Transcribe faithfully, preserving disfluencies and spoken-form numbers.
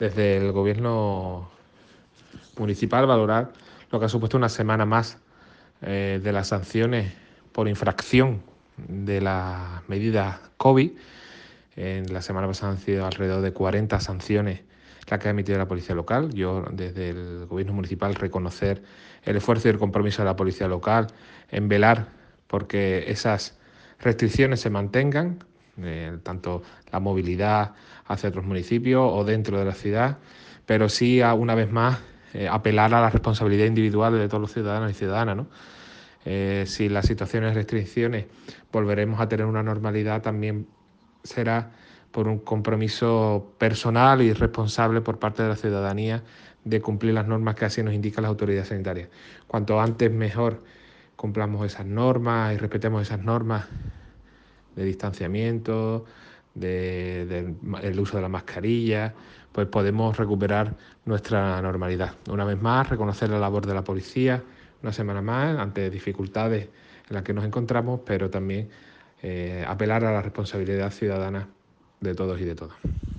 desde el gobierno municipal valorar lo que ha supuesto una semana más eh, de las sanciones por infracción de las medidas COVID. En la semana pasada han sido alrededor de cuarenta sanciones las que ha emitido la policía local. Yo, desde el gobierno municipal, reconocer el esfuerzo y el compromiso de la policía local en velar porque esas restricciones se mantengan, eh, tanto la movilidad hacia otros municipios o dentro de la ciudad, pero sí, a, una vez más, eh, apelar a la responsabilidad individual de todos los ciudadanos y ciudadanas, ¿no? Eh, si las situaciones de restricciones volveremos a tener una normalidad, también será por un compromiso personal y responsable por parte de la ciudadanía de cumplir las normas que así nos indican las autoridades sanitarias. Cuanto antes mejor cumplamos esas normas y respetemos esas normas de distanciamiento, de, de, el uso de la mascarilla, pues podemos recuperar nuestra normalidad. Una vez más, reconocer la labor de la policía, una semana más, ante dificultades en las que nos encontramos, pero también eh, apelar a la responsabilidad ciudadana de todos y de todas.